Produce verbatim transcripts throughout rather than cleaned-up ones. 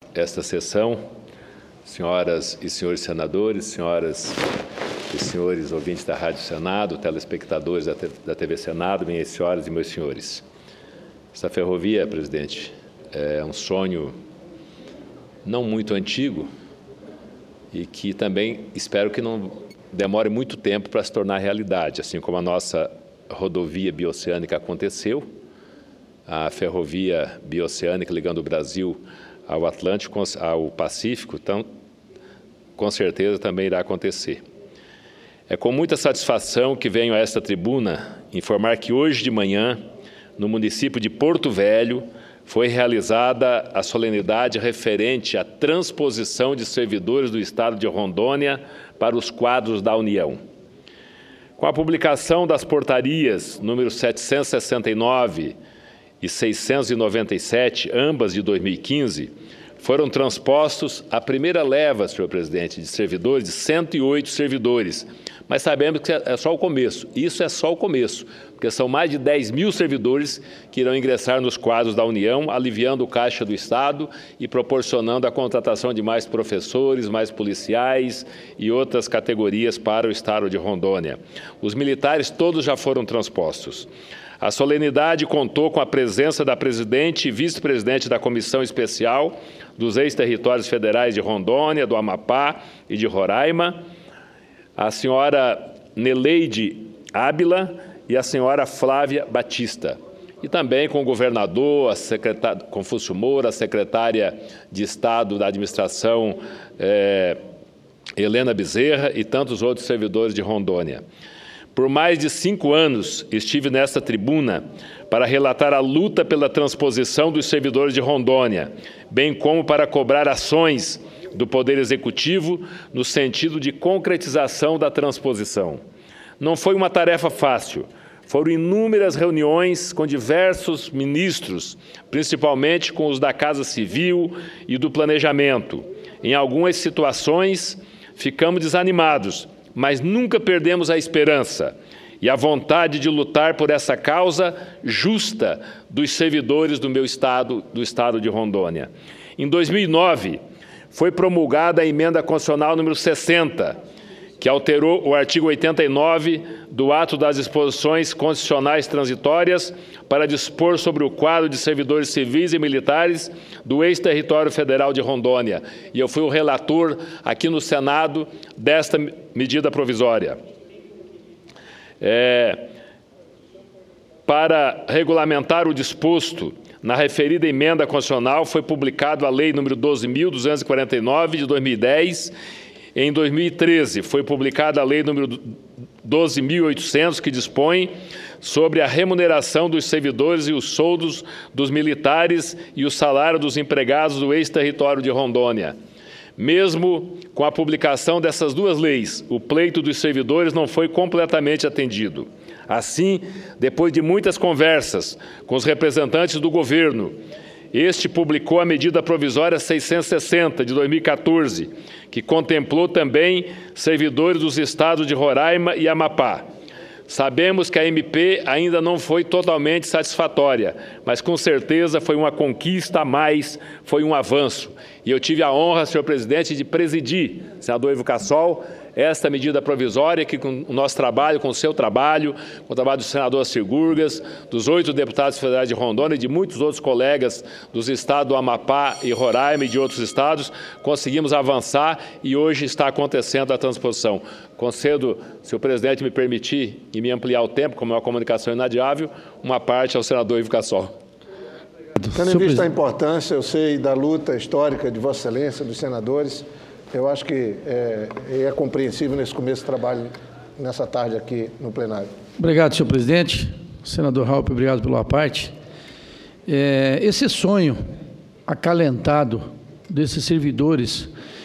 esta sessão, senhoras e senhores senadores, senhoras e senhores ouvintes da Rádio Senado, telespectadores da T V Senado, minhas senhoras e meus senhores. Esta ferrovia, presidente, é um sonho não muito antigo e que também espero que não demore muito tempo para se tornar realidade, assim como a nossa rodovia bioceânica aconteceu, a ferrovia bioceânica ligando o Brasil ao Atlântico, ao Pacífico, então, com certeza também irá acontecer. É com muita satisfação que venho a esta tribuna informar que hoje de manhã, no município de Porto Velho, foi realizada a solenidade referente à transposição de servidores do Estado de Rondônia para os quadros da União. Com a publicação das portarias número setecentos e sessenta e nove e seiscentos e noventa e sete, ambas de dois mil e quinze, foram transpostos a primeira leva, senhor presidente, de servidores, de cento e oito servidores. Mas sabemos que é só o começo. Isso é só o começo, porque são mais de dez mil servidores que irão ingressar nos quadros da União, aliviando o caixa do Estado e proporcionando a contratação de mais professores, mais policiais e outras categorias para o Estado de Rondônia. Os militares todos já foram transpostos. A solenidade contou com a presença da presidente e vice-presidente da Comissão Especial dos ex-territórios federais de Rondônia, do Amapá e de Roraima, a senhora Neleide Ábila e a senhora Flávia Batista. E também com o governador, a secretária Confúcio Moura, a secretária de Estado da Administração, eh, Helena Bezerra, e tantos outros servidores de Rondônia. Por mais de cinco anos estive nesta tribuna para relatar a luta pela transposição dos servidores de Rondônia, bem como para cobrar ações do Poder Executivo no sentido de concretização da transposição. Não foi uma tarefa fácil. Foram inúmeras reuniões com diversos ministros, principalmente com os da Casa Civil e do Planejamento. Em algumas situações, ficamos desanimados, mas nunca perdemos a esperança e a vontade de lutar por essa causa justa dos servidores do meu estado, do estado de Rondônia. Em dois mil e nove, foi promulgada a emenda constitucional número sessenta, que alterou o artigo oitenta e nove do ato das disposições constitucionais transitórias para dispor sobre o quadro de servidores civis e militares do ex-território federal de Rondônia. E eu fui o relator aqui no Senado desta medida provisória. É, para regulamentar o disposto na referida emenda constitucional, foi publicado a Lei número doze mil duzentos e quarenta e nove, de dois mil e dez. Em dois mil e treze, foi publicada a Lei número doze mil e oitocentos, que dispõe sobre a remuneração dos servidores e os soldos dos militares e o salário dos empregados do ex-território de Rondônia. Mesmo com a publicação dessas duas leis, o pleito dos servidores não foi completamente atendido. Assim, depois de muitas conversas com os representantes do governo, este publicou a medida provisória seiscentos e sessenta, de dois mil e quatorze, que contemplou também servidores dos estados de Roraima e Amapá. Sabemos que a M P ainda não foi totalmente satisfatória, mas com certeza foi uma conquista a mais, foi um avanço. E eu tive a honra, senhor presidente, de presidir, senador Ivo Cassol, esta medida provisória, que com o nosso trabalho, com o seu trabalho, com o trabalho do senador Assir Gurgas, dos oito deputados federais de Rondônia e de muitos outros colegas dos estados do Amapá e Roraima e de outros estados, conseguimos avançar e hoje está acontecendo a transposição. Concedo, se o presidente me permitir e me ampliar o tempo, como é uma comunicação inadiável, uma parte ao senador Ivo Cassol. Tendo em vista a importância, eu sei, da luta histórica de Vossa Excelência, dos senadores, eu acho que é, é compreensível nesse começo do trabalho, nessa tarde aqui no plenário. Obrigado, senhor presidente. Senador Raupp, obrigado pela parte. É, esse sonho acalentado desses servidores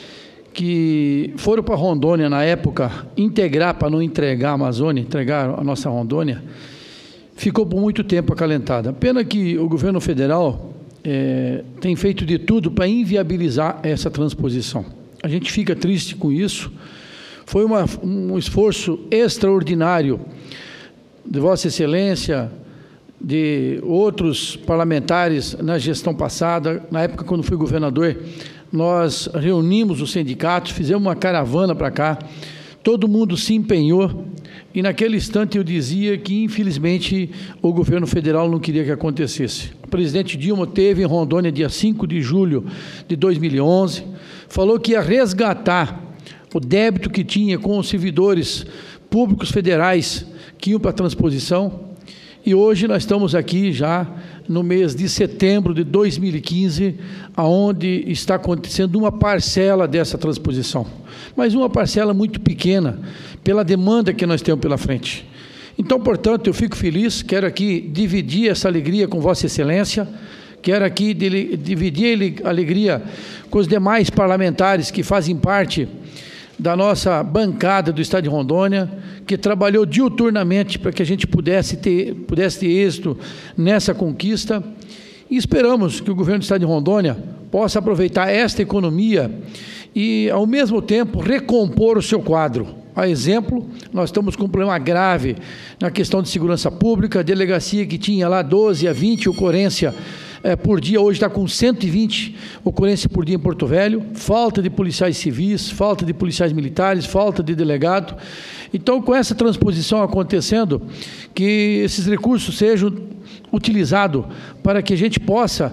que foram para Rondônia na época integrar, para não entregar a Amazônia, entregar a nossa Rondônia, ficou por muito tempo acalentado. A pena que o governo federal é, tem feito de tudo para inviabilizar essa transposição. A gente fica triste com isso. Foi uma, um esforço extraordinário de Vossa Excelência, de outros parlamentares na gestão passada, na época quando fui governador nós reunimos os sindicatos, fizemos uma caravana para cá, todo mundo se empenhou, e naquele instante eu dizia que, infelizmente, o governo federal não queria que acontecesse. O presidente Dilma teve em Rondônia, dia cinco de julho de dois mil e onze, falou que ia resgatar o débito que tinha com os servidores públicos federais que iam para a transposição, e hoje nós estamos aqui já no mês de setembro de dois mil e quinze, aonde está acontecendo uma parcela dessa transposição, mas uma parcela muito pequena, pela demanda que nós temos pela frente. Então, portanto, eu fico feliz, quero aqui dividir essa alegria com Vossa Excelência, quero aqui dividir a alegria com os demais parlamentares que fazem parte da nossa bancada do Estado de Rondônia, que trabalhou diuturnamente para que a gente pudesse ter, pudesse ter êxito nessa conquista, e esperamos que o governo do Estado de Rondônia possa aproveitar esta economia e, ao mesmo tempo, recompor o seu quadro. A exemplo, nós estamos com um problema grave na questão de segurança pública, a delegacia que tinha lá doze a vinte ocorrências É, por dia, hoje está com cento e vinte ocorrências por dia em Porto Velho, falta de policiais civis, falta de policiais militares, falta de delegado. Então, com essa transposição acontecendo, que esses recursos sejam utilizados para que a gente possa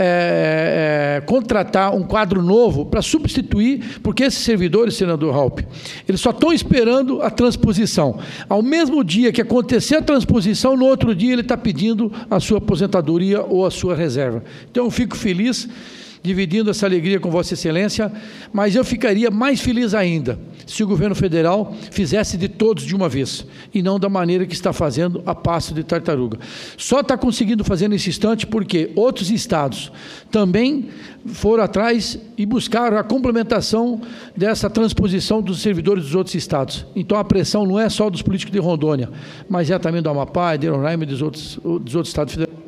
é, é, contratar um quadro novo para substituir, porque esses servidores, senador Raupp, eles só estão esperando a transposição. Ao mesmo dia que acontecer a transposição, no outro dia ele está pedindo a sua aposentadoria ou a sua reserva. Então, eu fico feliz dividindo essa alegria com Vossa Excelência, mas eu ficaria mais feliz ainda se o governo federal fizesse de todos de uma vez, e não da maneira que está fazendo a passo de tartaruga. Só está conseguindo fazer nesse instante porque outros estados também foram atrás e buscaram a complementação dessa transposição dos servidores dos outros estados. Então a pressão não é só dos políticos de Rondônia, mas é também do Amapá, de Roraima e dos outros, dos outros estados federais.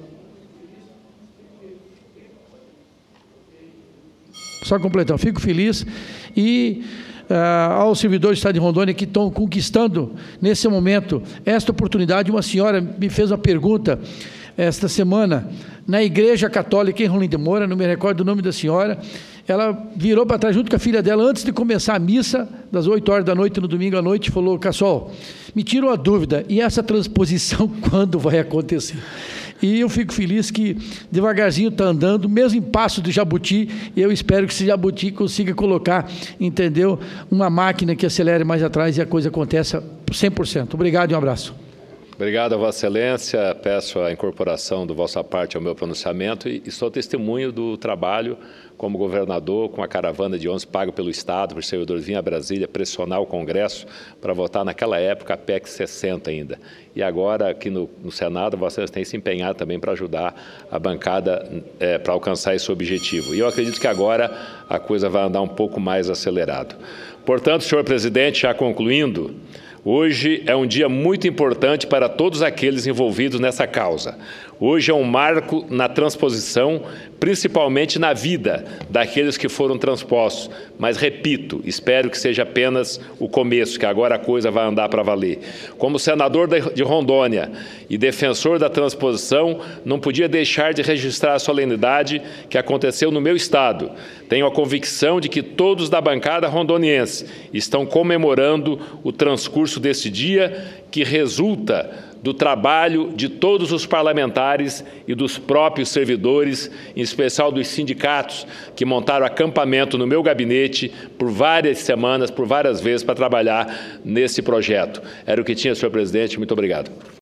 Só completando, fico feliz e uh, aos servidores do Estado de Rondônia que estão conquistando nesse momento esta oportunidade. Uma senhora me fez uma pergunta esta semana na Igreja Católica em Rolim de Moura, não me recordo o nome da senhora. Ela virou para trás junto com a filha dela antes de começar a missa, das oito horas da noite no domingo à noite, e falou: Cassol, me tira uma dúvida, e essa transposição quando vai acontecer? E eu fico feliz que devagarzinho está andando, mesmo em passo de jabuti, e eu espero que esse jabuti consiga colocar, entendeu, uma máquina que acelere mais atrás e a coisa aconteça cem por cento. Obrigado e um abraço. Obrigado a Vossa Excelência, peço a incorporação da vossa parte ao meu pronunciamento e, e sou testemunho do trabalho como governador, com a caravana de ônibus pago pelo Estado, por servidores vir a Brasília, pressionar o Congresso para votar naquela época a P E C sessenta ainda. E agora, aqui no, no Senado, Vossa Excelência tem se empenhado também para ajudar a bancada é, para alcançar esse objetivo. E eu acredito que agora a coisa vai andar um pouco mais acelerado. Portanto, senhor presidente, já concluindo, hoje é um dia muito importante para todos aqueles envolvidos nessa causa. Hoje é um marco na transposição, principalmente na vida daqueles que foram transpostos. Mas, repito, espero que seja apenas o começo, que agora a coisa vai andar para valer. Como senador de Rondônia e defensor da transposição, não podia deixar de registrar a solenidade que aconteceu no meu estado. Tenho a convicção de que todos da bancada rondoniense estão comemorando o transcurso desse dia, que resulta do trabalho de todos os parlamentares e dos próprios servidores, em especial dos sindicatos, que montaram acampamento no meu gabinete por várias semanas, por várias vezes, para trabalhar nesse projeto. Era o que tinha, senhor presidente. Muito obrigado.